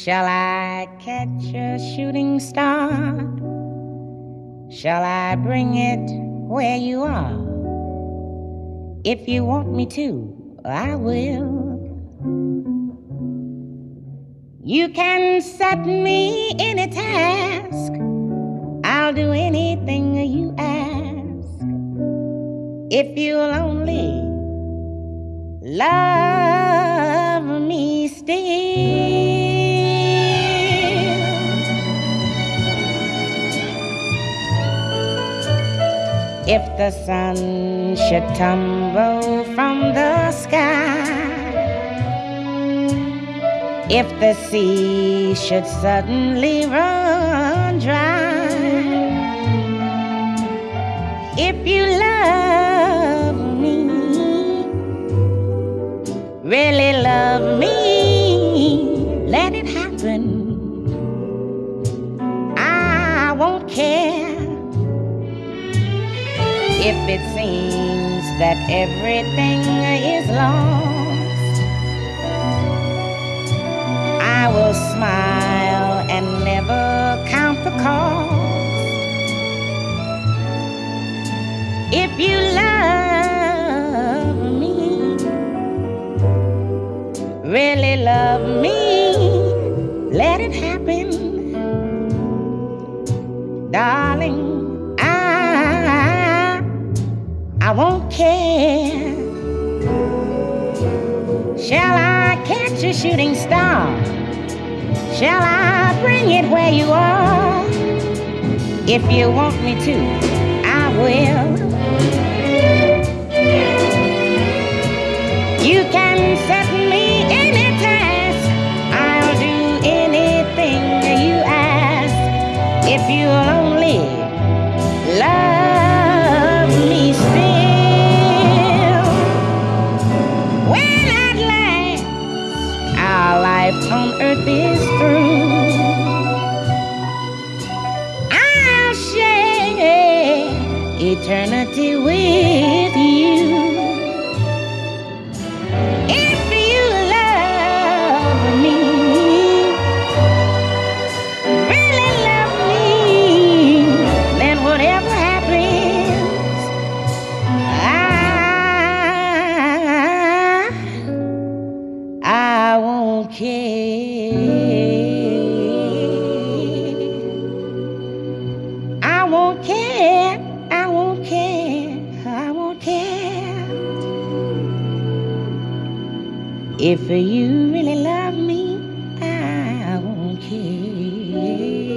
Shall I catch a shooting star? Shall I bring it where you are? If you want me to, I will. You can set me any task. I'll do anything you ask. If you'll only love me still. If the sun should tumble from the sky, if the sea should suddenly run dry, if you love me, really love me, let it happen. I won't care if it seems that everything is lost. I will smile and never count the cost. If you love me, really love me, let it happen. Darling, I won't care. Shall I catch a shooting star? Shall I bring it where you are? If you want me to, I will. You can set me any task. I'll do anything you ask. If you'll only love me still. When at last our life on earth is through, I'll share eternity with you. If you love me, really love me, then whatever happens, I won't care. I won't care. I won't care. I won't care. If you really love me, I won't care.